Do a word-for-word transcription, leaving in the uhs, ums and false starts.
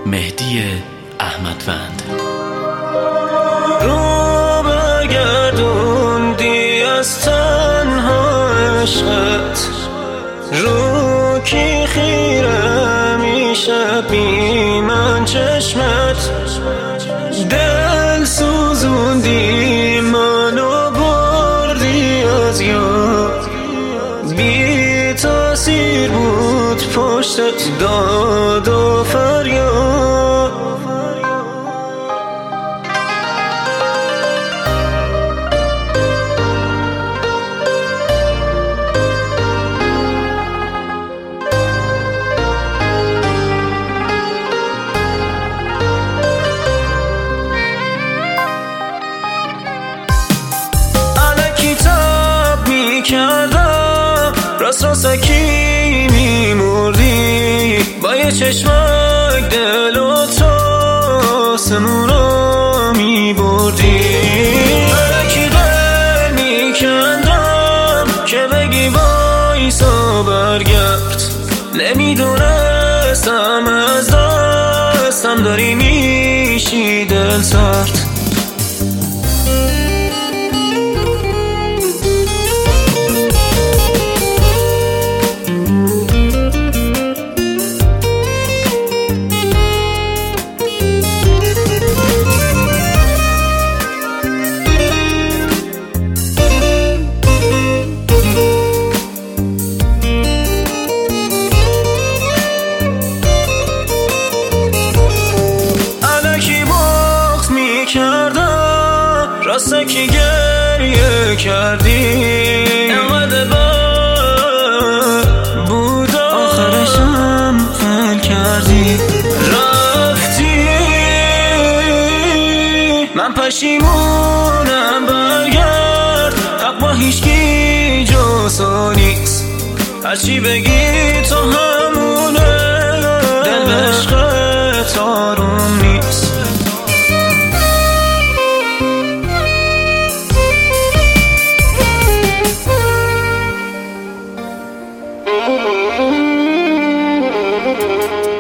مهدی احمدوند. رو برگردوندی از تنها عشقت، رو کی خیره میشه بی من چشمت، دل سوزوندی منو بردی از یاد، بی تاثیر بود پشتت داد و فریاد. کردم راست راستکی میمردی، با یه چشمک دل و تو آسمون رو میبردی. الکی دل میکندم که بگی وایسا برگرد، نمیدونستم از دستم داری میشی دل سرد. راسته که گریه کردی اینقدر بد بود آخرشم فیل کردی، رفتی من پشیمونم برگرد، حق با هیچکی جزا نیست، هرچی بگی تو همونه، دل به عشقت آروم نیست. Thank you.